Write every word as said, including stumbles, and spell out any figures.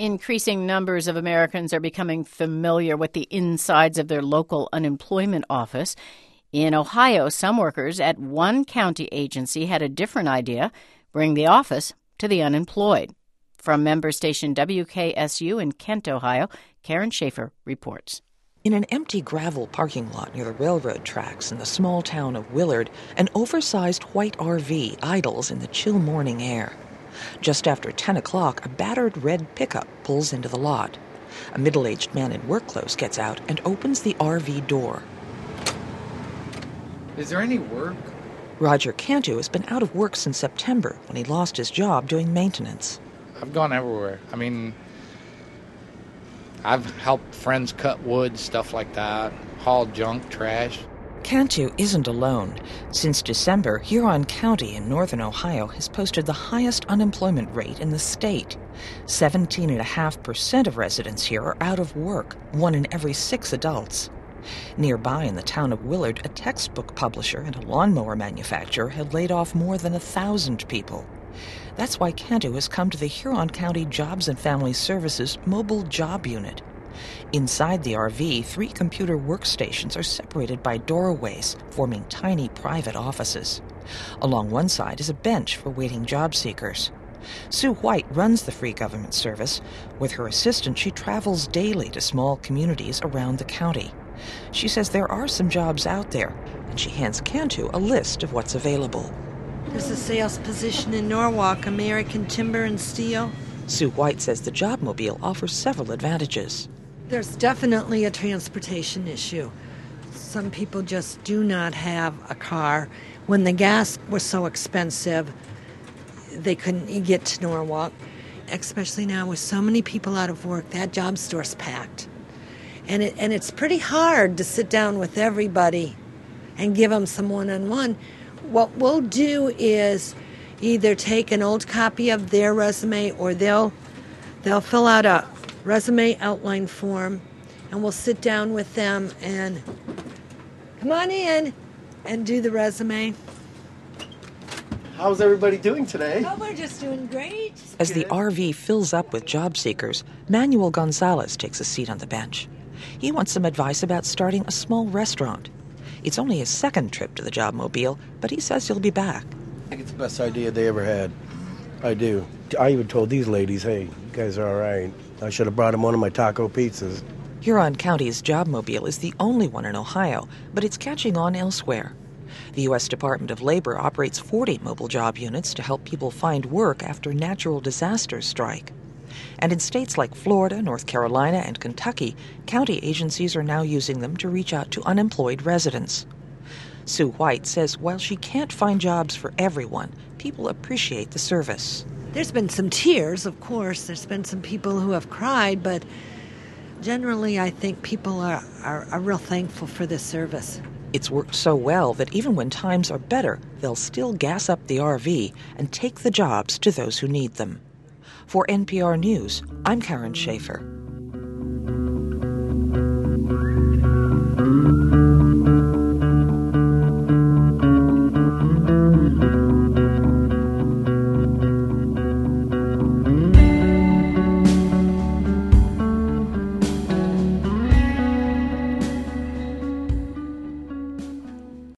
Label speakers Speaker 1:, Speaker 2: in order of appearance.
Speaker 1: Increasing numbers of Americans are becoming familiar with the insides of their local unemployment office. In Ohio, some workers at one county agency had a different idea: bring the office to the unemployed. From member station W K S U in Kent, Ohio, Karen Schaefer reports.
Speaker 2: In an empty gravel parking lot near the railroad tracks in the small town of Willard, an oversized white R V idles in the chill morning air. Just after ten o'clock, a battered red pickup pulls into the lot. A middle-aged man in work clothes gets out and opens the R V door.
Speaker 3: Is there any work?
Speaker 2: Roger Cantu has been out of work since September when he lost his job doing maintenance.
Speaker 3: I've gone everywhere. I mean, I've helped friends cut wood, stuff like that, haul junk, trash.
Speaker 2: Cantu isn't alone. Since December, Huron County in northern Ohio has posted the highest unemployment rate in the state. seventeen point five percent of residents here are out of work, one in every six adults. Nearby in the town of Willard, a textbook publisher and a lawnmower manufacturer had laid off more than a thousand people. That's why Cantu has come to the Huron County Jobs and Family Services Mobile Job Unit. Inside the R V, three computer workstations are separated by doorways, forming tiny private offices. Along one side is a bench for waiting job seekers. Sue White runs the free government service. With her assistant, she travels daily to small communities around the county. She says there are some jobs out there, and she hands Cantu a list of what's available.
Speaker 4: There's a sales position in Norwalk, American Timber and Steel.
Speaker 2: Sue White says the Jobmobile offers several advantages.
Speaker 4: There's definitely a transportation issue. Some people just do not have a car. When the gas was so expensive, they couldn't get to Norwalk. Especially now with so many people out of work, that job store's packed. And it and it's pretty hard to sit down with everybody and give them some one-on-one. What we'll do is either take an old copy of their resume, or they'll they'll fill out a resume outline form, and we'll sit down with them and come on in and do the resume.
Speaker 5: How's everybody doing today?
Speaker 4: Oh, we're just doing great.
Speaker 2: As the R V fills up with job seekers, Manuel Gonzalez takes a seat on the bench. He wants some advice about starting a small restaurant. It's only his second trip to the Jobmobile, but he says he'll be back.
Speaker 5: I think it's the best idea they ever had. I do. I even told these ladies, hey, you guys are all right. I should have brought them one of my taco pizzas.
Speaker 2: Huron County's Jobmobile is the only one in Ohio, but it's catching on elsewhere. The U S Department of Labor operates forty mobile job units to help people find work after natural disasters strike. And in states like Florida, North Carolina, and Kentucky, county agencies are now using them to reach out to unemployed residents. Sue White says while she can't find jobs for everyone, people appreciate the service.
Speaker 4: There's been some tears, of course. There's been some people who have cried, but generally I think people are, are, are real thankful for this service.
Speaker 2: It's worked so well that even when times are better, they'll still gas up the R V and take the jobs to those who need them. For N P R News, I'm Karen Schaefer.